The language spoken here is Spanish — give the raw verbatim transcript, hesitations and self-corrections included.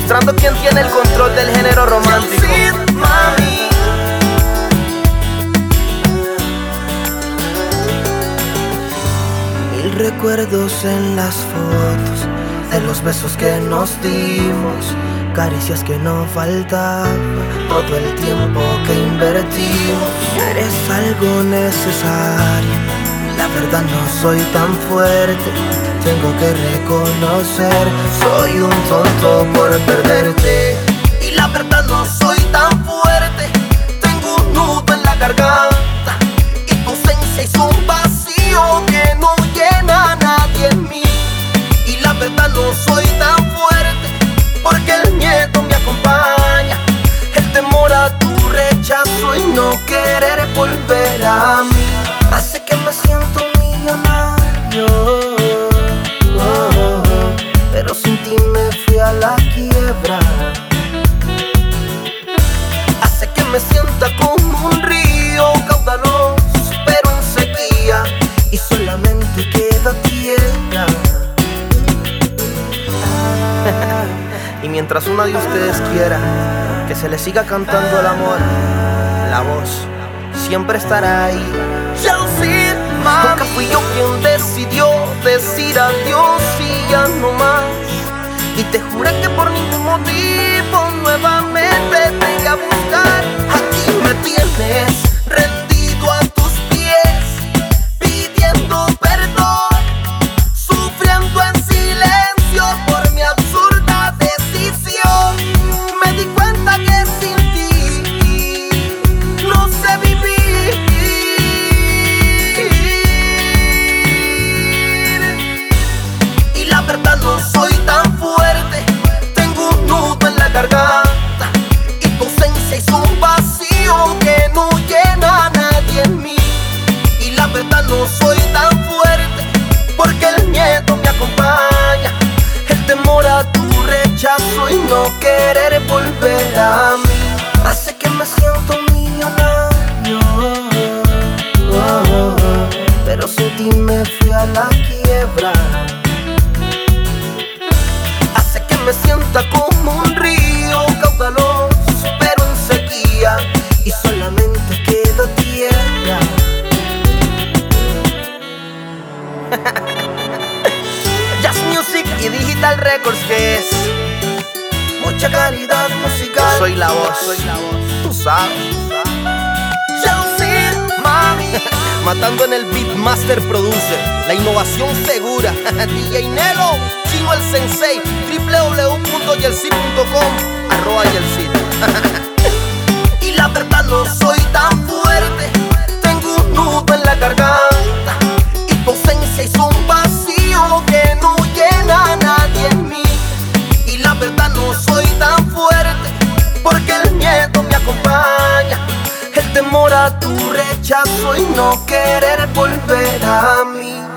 demostrando quién tiene el control del género romántico. Mami. Mil recuerdos en las fotos de los besos que nos dimos, caricias que no faltaban, todo el tiempo que invertimos. Eres algo necesario, la verdad no soy tan fuerte, tengo que reconocer, soy un tonto por perderte. Y la verdad no soy tan fuerte, tengo un nudo en la garganta, y tu ausencia es un vacío que no llena a nadie en mí. Y la verdad no soy tan fuerte, porque el miedo me acompaña, el temor a tu rechazo y no querer volver a mí hace que me siento millonario, oh, oh, oh, pero sin ti me fui a la quiebra. Hace que me sienta como un río caudaloso, pero en sequía, y solamente queda tierra. Y mientras una de ustedes quiera que se le siga cantando el amor, la voz siempre estará ahí. Chelsea, mami. Nunca fui yo quien decidió decir adiós y ya no más. Y te juré que por ningún motivo nuevamente te iba a buscar. Aquí me tienes rendido a tus pies, pidiendo perdón, sufriendo en silencio por mi absurda decisión. Me di cuenta que sin ti no sé vivir, y la verdad no soy tan fuerte, tengo un nudo en la garganta, y tu ausencia es un vacío que no llena a nadie en mí. Y la verdad no soy tan fuerte, porque el miedo me acompaña, el temor a tu rechazo y no querer volver a mí hace que me siento millonario, oh, oh, oh, pero sin ti me fui a la quiebra. Hace que me sienta como un río caudaloso, pero en sequía, y solamente queda tierra. Jazz Music y Digital Records, que es Mucha calidad musical. Yo soy la voz, soy la voz. Tú sabes. Chelsea, mami. Matando en el Beatmaster Producer, la innovación segura. D J Nelo, Chino el Sensei, w w w punto yelcid punto com, arroba Yelcid. Y la verdad no soy tan fuerte, tengo un nudo en la garganta, y tu ausencia es un vacío que no llena a nadie en mí. Y la verdad no soy tan fuerte, porque el miedo me acompaña, el temor a tu rechazo y no querer volver a mí.